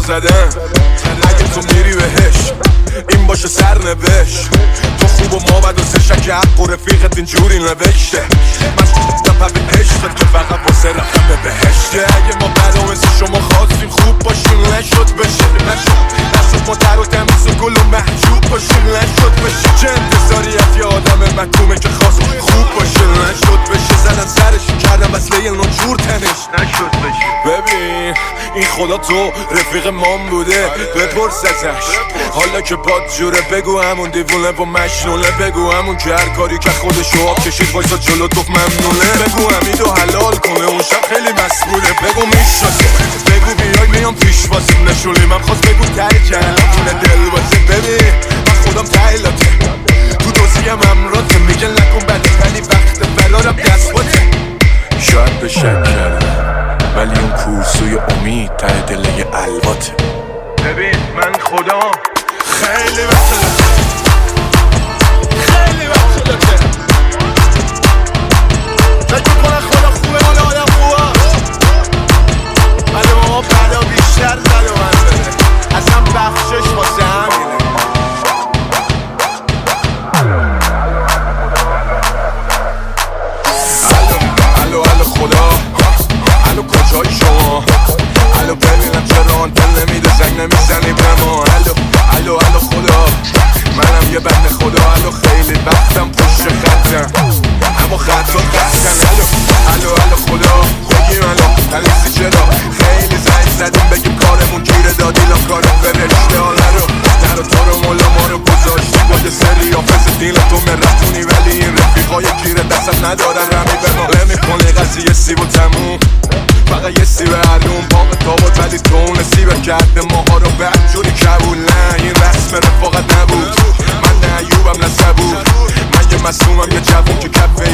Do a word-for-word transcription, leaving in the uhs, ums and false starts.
زدن. اگه تو میری بهش این باشه سرنوشت، تو خوب و ما بد و سه شک حق و رفیقت اینجوری نوشته. من شدم به عشقت که فقط واسه رفتم به بهشته. اگه ما بد و مثل شما خواستیم خوب باشیم نشد بشه، نشد نشد ما تر و تمیز و گل و محجوب باشیم نشد بشه. چه انتظاری یه آدم مکومه که خواست خوب باشه نشد بشه. زدن سرش کردم وصله یه نوچور تنش نشد بشه. ببین این خدا تو رفیق مام بوده بپرس ازش، حالا که باد جوره بگو همون دیوونه و مشنونه، بگو همون که هر کاری که خودشو آب کشید وایسا جلو تو ممنونه، بگو حمیدو حلال کنه اون شب خیلی مسئوله، بگو میشناسه، بگو بیای میام پیش واسیم نشولی. من خواست بگو ته کلمونه دل واسه. ببین من خودم تحیلاته تو دوزیم امراته، میگن نکن بده ولی وقت برارم دست باته. شاید به شک کردم ولی اون کورسوی امید ته دل یه الواته. ببین من خودم خیلی وقت خیلی وقت لطه فکر کنه خدا خوبه حالا آدم خوبه، ولی ما بلا بیشتر زد و من بده اصلا بخشش واسه همینه. الو الو خدا، الو کجایی شما، الو ببینم چرا آن دل نمیده زنگ نمیزنی به ما. الو الو الو خدا، منم یه بنده خدا، الو خیلی وقتم پشت خطم اما خطا قصدن. الو الو الو خدا بگیم الو تلیسی چرا خیلی زنگ زدیم بگیم کارمون گیره دادی لا کارم فرشته ها نرو در و تو رو مولا ما رو گذاشتی گل سری آفز دیل تو مرفتونی، ولی این رفیقای گیره دستت ندارن رمی به ما نمیکنه قضیه سیب و تموم، فقط یه سیب علوم باقی تابات ولی تو اون سیب کرده ماها رو بعد جوری کبول. نه این رسم رفاقت نبود، من نه ایوبم نه صبور، من یه مسئومم یه جوون که کف